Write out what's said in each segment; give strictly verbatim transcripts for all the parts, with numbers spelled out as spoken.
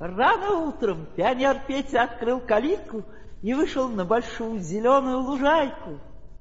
Рано утром пионер Петя открыл калитку и вышел на большую зеленую лужайку.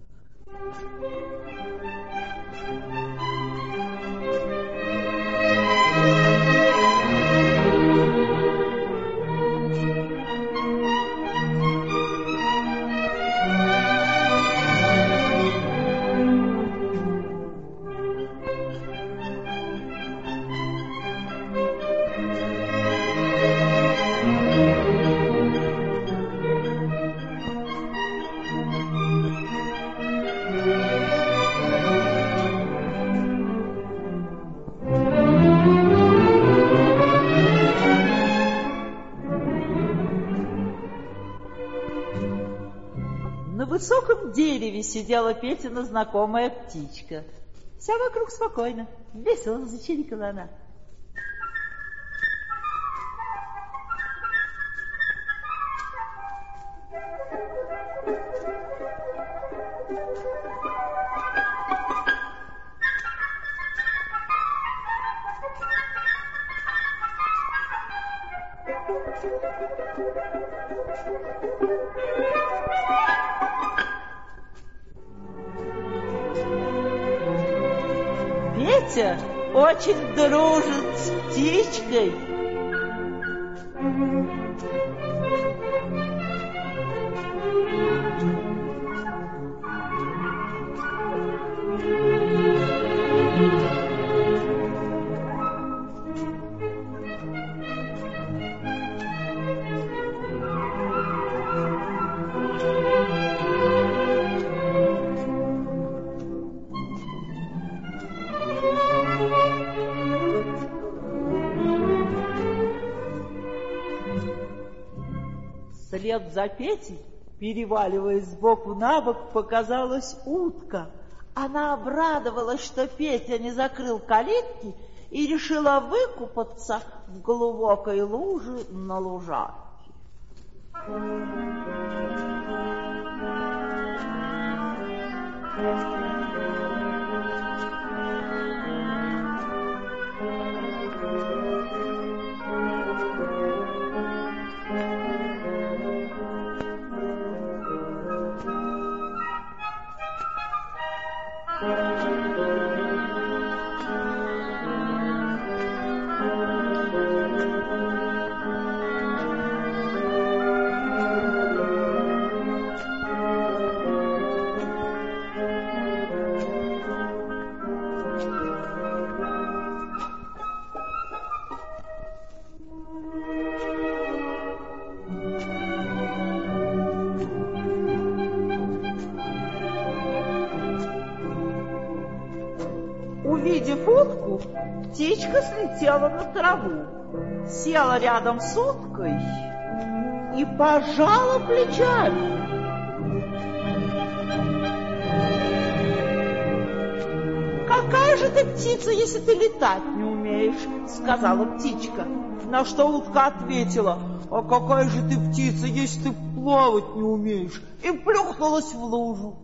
На высоком дереве сидела Петина знакомая птичка. Вся вокруг спокойно, весело зачирикала она. Петя очень дружит с птичкой. Вслед за Петей, переваливаясь сбоку на бок, показалась утка. Она обрадовалась, что Петя не закрыл калитки, и решила выкупаться в глубокой луже на лужайке. Увидев утку, птичка слетела на траву, села рядом с уткой и пожала плечами. «Какая же ты птица, если ты летать не умеешь?» — сказала птичка. На что утка ответила: «А какая же ты птица, если ты плавать не умеешь?» и плюхнулась в лужу.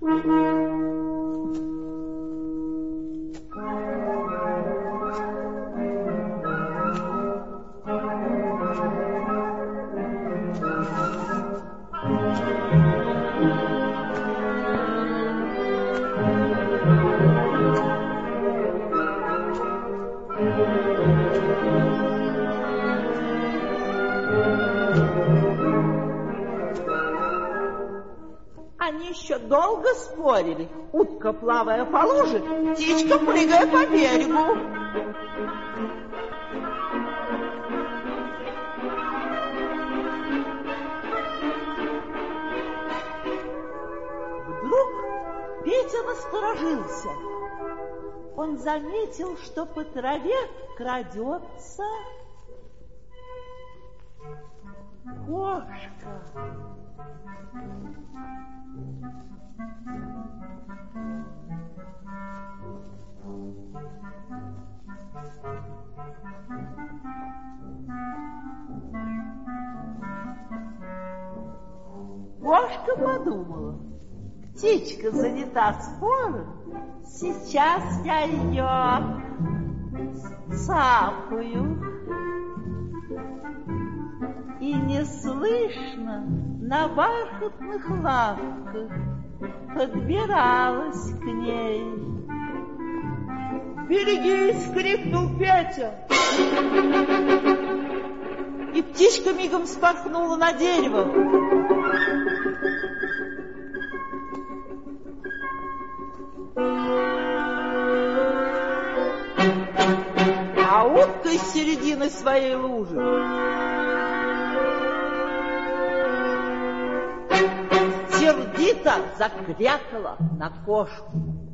Они еще долго спорили, утка плавая по луже, птичка прыгая по берегу. Вдруг Петя насторожился. Он заметил, что по траве крадется кошка. Кошка подумала: птичка занята спором, сейчас я ее цапаю. неслышно на бархатных лапках подбиралась к ней. «Берегись!» — крикнул Петя. И птичка мигом вспорхнула на дерево. А утка из середины своей лужи сердито закрякала на кошку.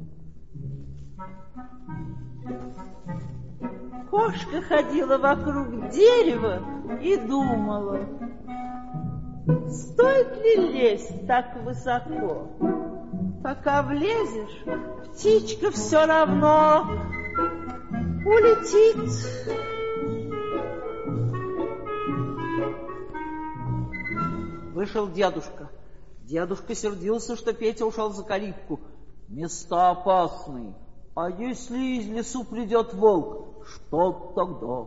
Кошка ходила вокруг дерева и думала, стоит ли лезть так высоко. Пока влезешь, птичка все равно улетит. Вышел дедушка. Дедушка сердился, что Петя ушел за калитку. Места опасные. А если из лесу придет волк, что тогда?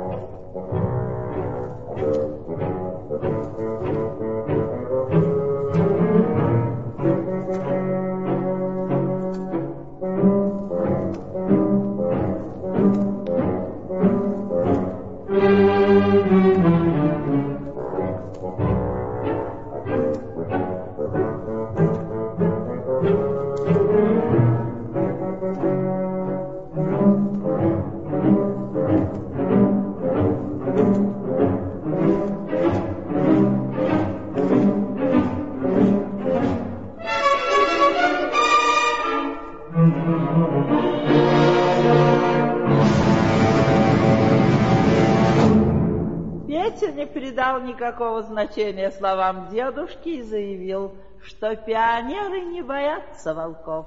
Петя не придал никакого значения словам дедушки и заявил, что пионеры не боятся волков.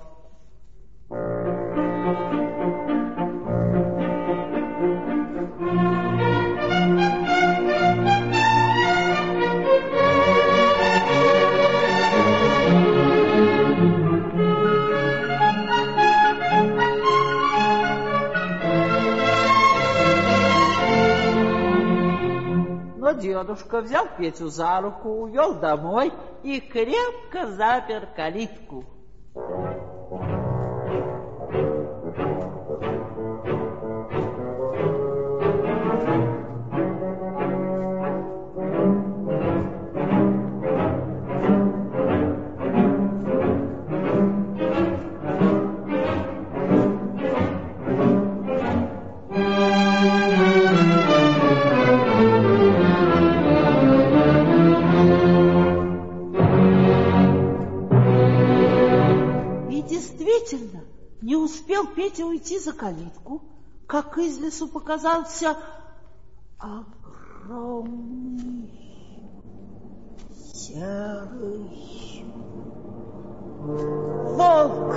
Но дедушка взял Петю за руку, увел домой и крепко запер калитку. Действительно, не успел Петя уйти за калитку, как из лесу показался огромный серый волк.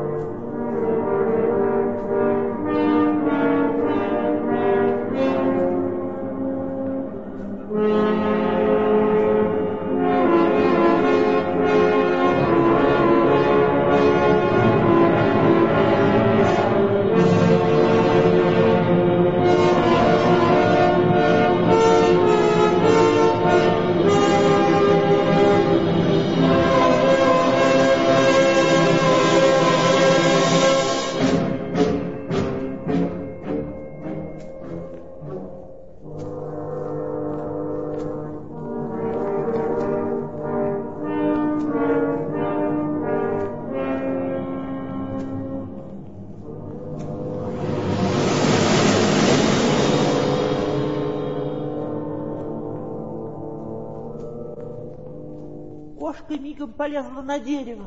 Кошка мигом полезла на дерево.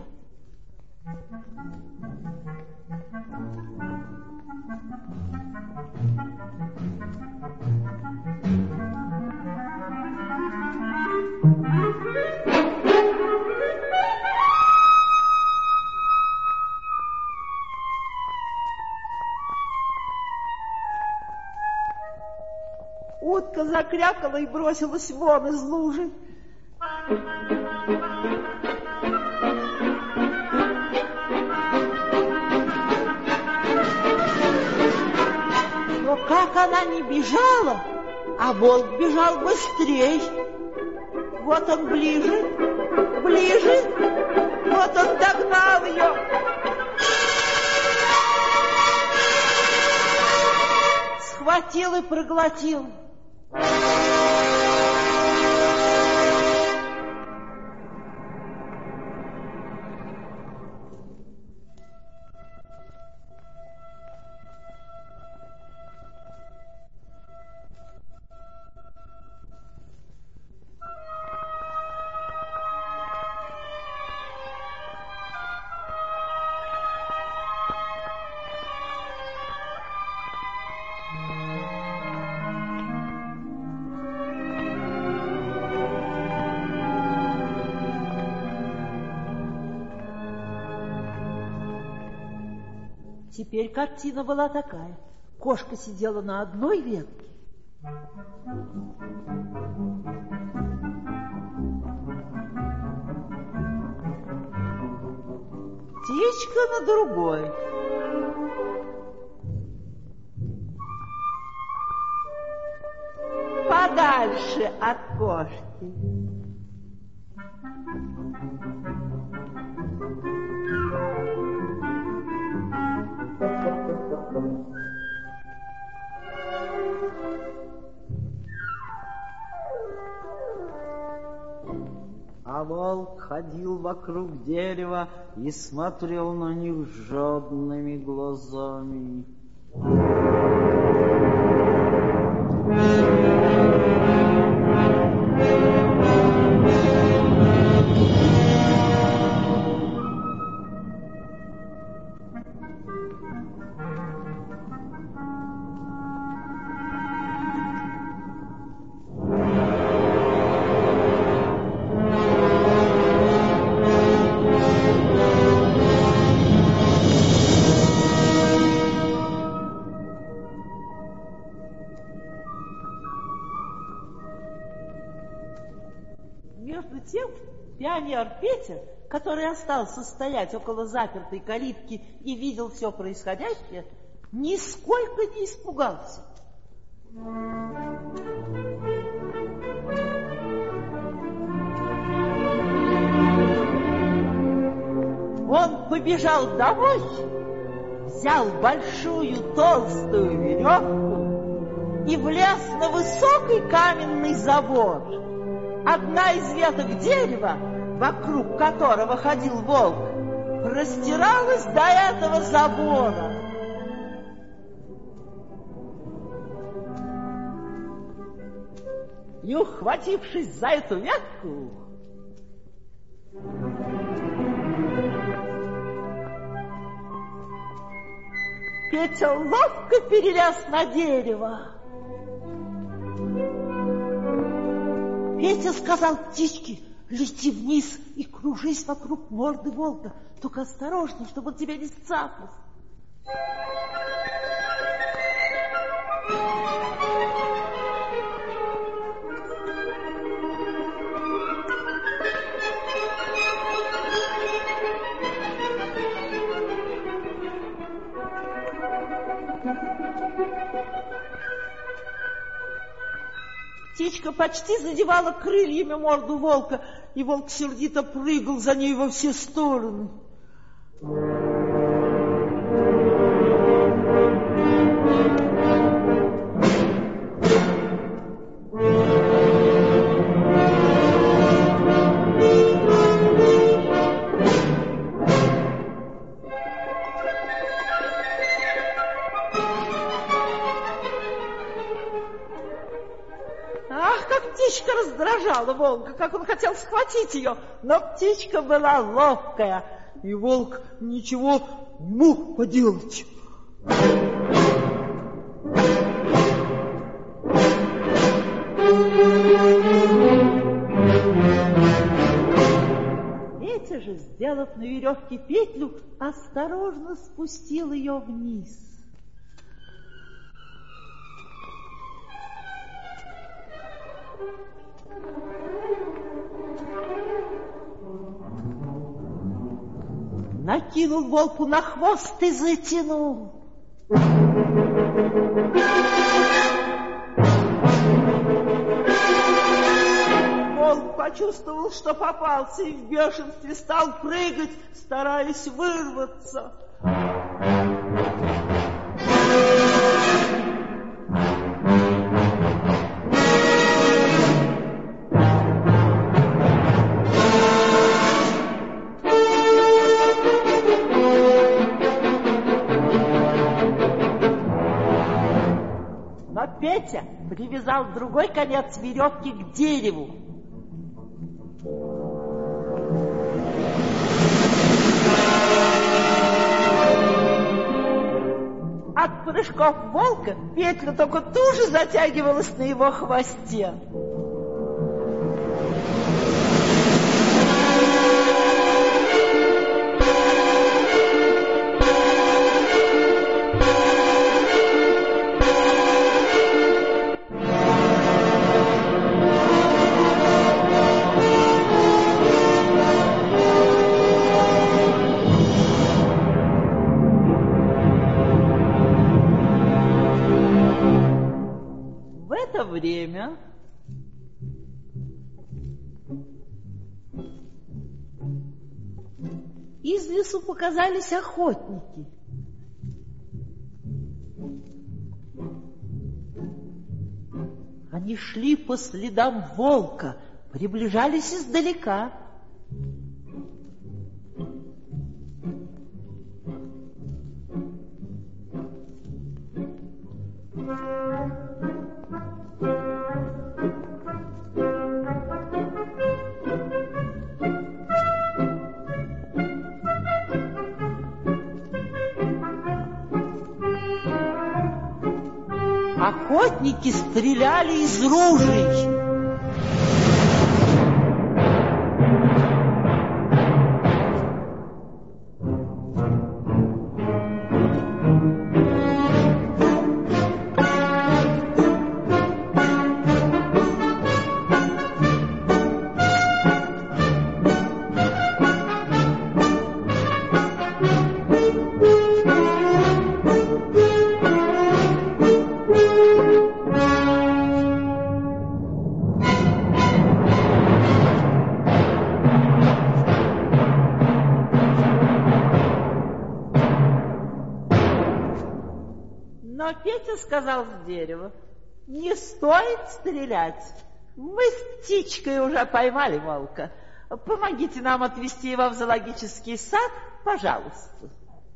Утка закрякала и бросилась вон из лужи. Но как она ни бежала, а волк бежал быстрей. Вот он ближе, ближе. Вот он догнал ее. Схватил и проглотил. Теперь картина была такая. Кошка сидела на одной ветке, птичка на другой. Подальше от кошки. А волк ходил вокруг дерева и смотрел на них жадными глазами. Между тем пионер Петя, который остался стоять около запертой калитки и видел все происходящее, нисколько не испугался. Он побежал домой, взял большую толстую веревку и влез на высокий каменный забор. Одна из веток дерева, вокруг которого ходил волк, простиралась до этого забора. И, ухватившись за эту ветку, Петя ловко перелез на дерево. Петя сказал птичке: лети вниз и кружись вокруг морды волка. Только осторожно, чтобы он тебя не сцапал. Птичка почти задевала крыльями морду волка, и волк сердито прыгал за ней во все стороны. Птичка раздражала волка, как он хотел схватить ее, но птичка была ловкая, и волк ничего не мог поделать. Петя же, сделав на веревке петлю, осторожно спустил ее вниз. Накинул волку на хвост и затянул. Волк почувствовал, что попался, и в бешенстве стал прыгать, стараясь вырваться. Но Петя привязал другой конец веревки к дереву. От прыжков волка петля только туже затягивалась на его хвосте. Время из лесу показались охотники. Они шли по следам волка, приближались издалека. Охотники стреляли из ружей. Но Петя сказал с дерева: не стоит стрелять. Мы с птичкой уже поймали волка. Помогите нам отвезти его в зоологический сад, пожалуйста.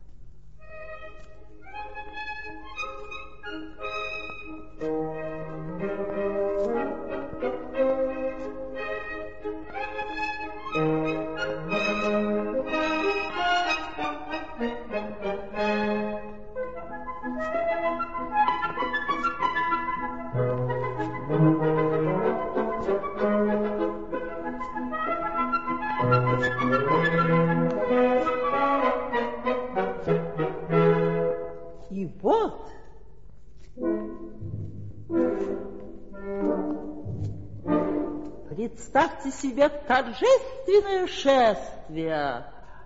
И вот представьте себе торжественное шествие.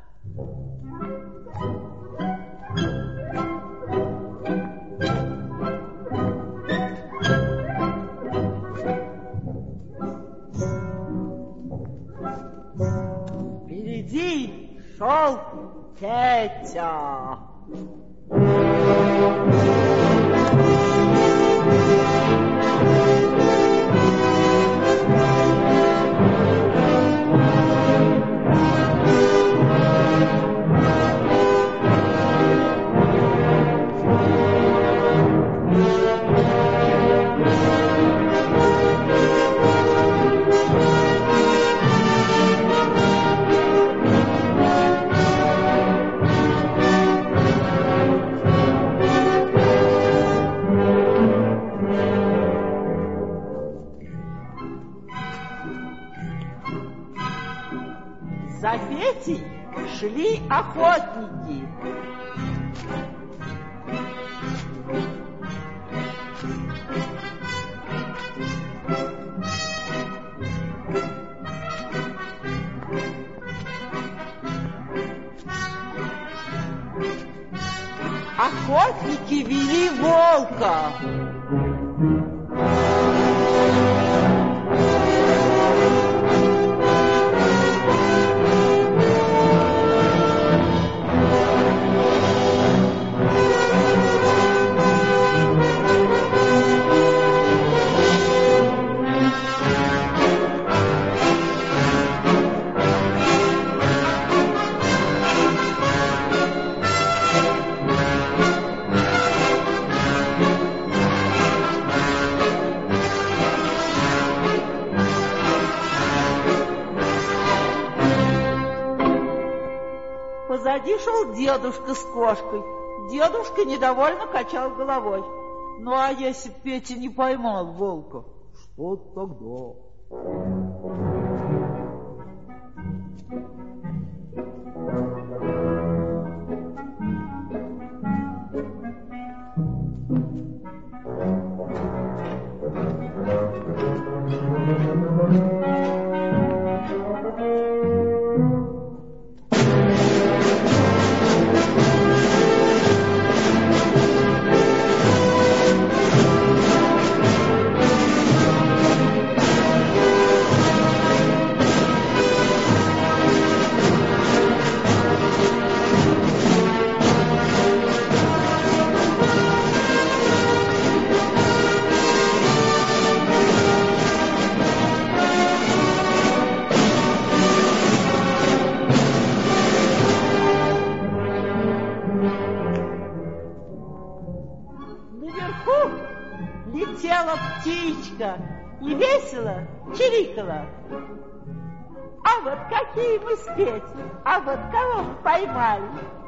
Впереди шел Петя. За Петей шли охотники. Охотники вели волка. Позади шел дедушка с кошкой. Дедушка недовольно качал головой. Ну, а если Петя не поймал волка, что тогда? Наверху летела птичка и весело чирикала. А вот какие мы с Петей, а вот кого мы поймали.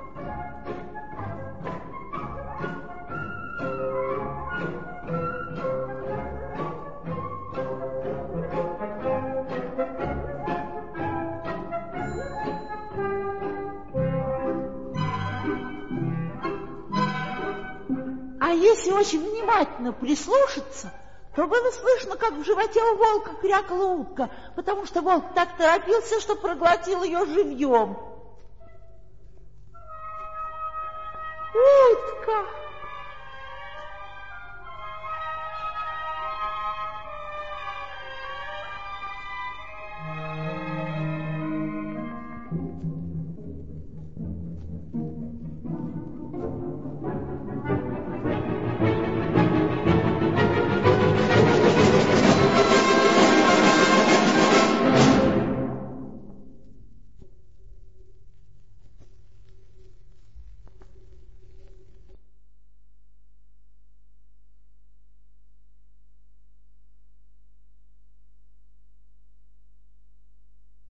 А если очень внимательно прислушаться, то было слышно, как в животе у волка крякала утка, потому что волк так торопился, что проглотил ее живьем. Утка!